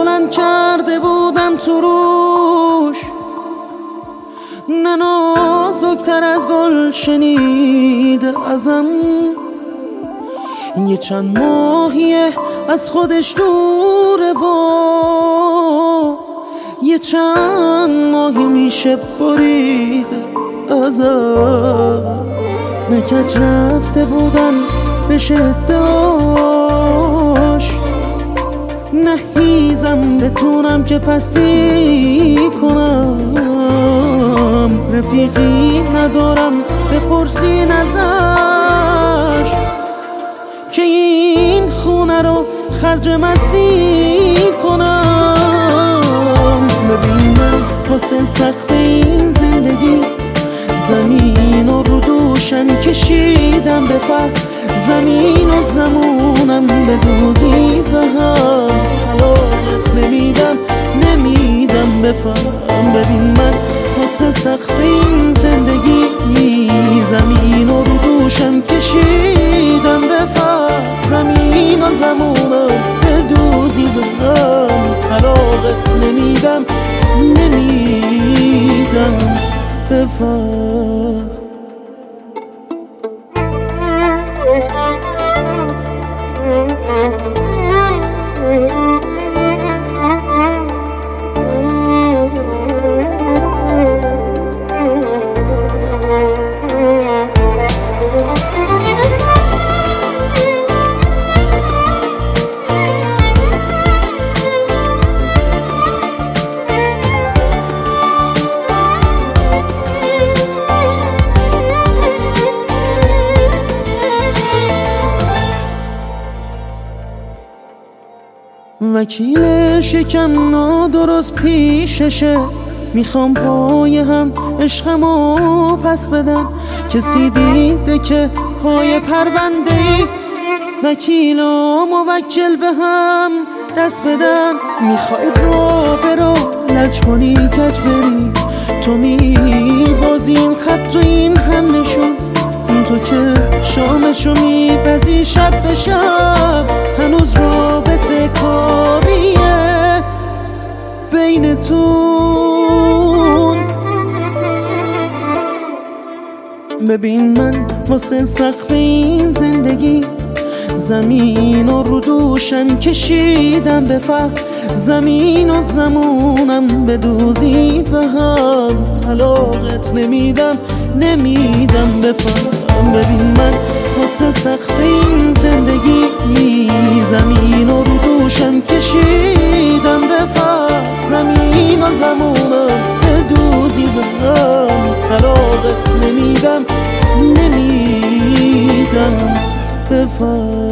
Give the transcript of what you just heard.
بلند کرده بودم تو روش، نه نازکتر از گل شنیده ازم. یه چند ماهیه از خودش دوره و یه چند ماهی میشه بریده ازم. نکج رفته بودم به شداش، نهیزم بتونم که پستی کنم. رفیقی ندارم بپرسین ازش که این خونه رو خرج مستی کنم. ببین من واسه سقف این زندگی زمین رو دوشم کشیدم به فرق. زمین و زمونم به دوزی به هم طلاقت نمیدم بفهم. ببین من واسه سقف این زندگی زمین رو دوشم کشیدم به فرق. زمین و زمونم به دوزی به هم طلاقت نمیدم بفهم. وکیل شکم نادرست پیششه، میخوام پای هم عشقمو پس بدم. کسی دیده که پای پرونده ای وکیل و موکل به هم دست بدن. میخوای رو برو لج کنی کج بری، تو میبازی این خط و این هم نشون. تو که شامشو میپزی شب به شب، هنوز رابطه کاریه بینتون. ببین من واسه سقف این زندگی زمین رو دوشم کشیدم به فرق. زمین و زمونم به دوزی به هم طلاقت نمیدم بفهم. ببین من واسه سقف این زندگی زمین رو دوشم کشیدم به فرق. زمین و زمونم به دوزی به هم طلاقت نمیدم بفهم.